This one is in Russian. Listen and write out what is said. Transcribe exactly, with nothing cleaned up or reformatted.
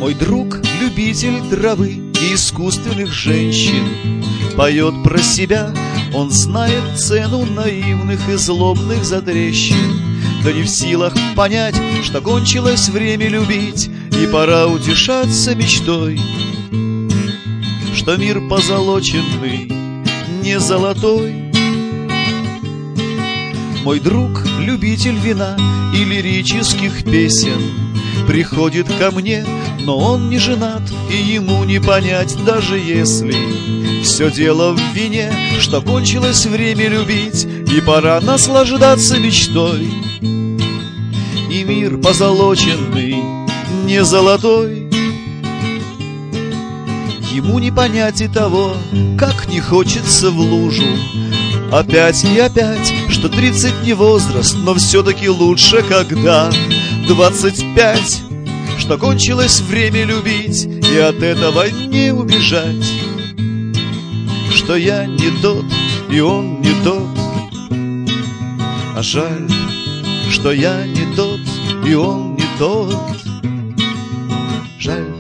Мой друг, любитель травы и искусственных женщин, поет про себя, он знает цену наивных и злобных затрещин. Да не в силах понять, что кончилось время любить, и пора утешаться мечтой, что мир позолоченный, не золотой. Мой друг, любитель вина и лирических песен, приходит ко мне, но он не женат, и ему не понять, даже если все дело в вине, что кончилось время любить, и пора наслаждаться мечтой. И мир позолоченный, не золотой. Ему не понять и того, как не хочется в лужу опять и опять, что тридцать не возраст, но все-таки лучше, когда двадцать пять, что кончилось время любить, и от этого не убежать, что я не тот, и он не тот. А жаль, что я не тот, и он не тот. Жаль.